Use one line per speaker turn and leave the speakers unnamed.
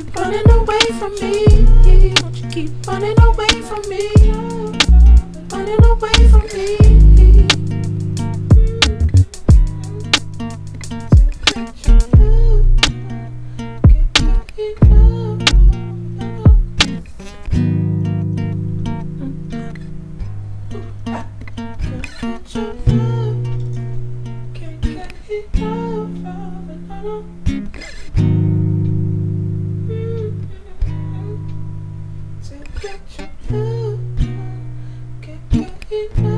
keep running away from me? Won't you keep running away from me? Running away from me. Get your love, can't get enough.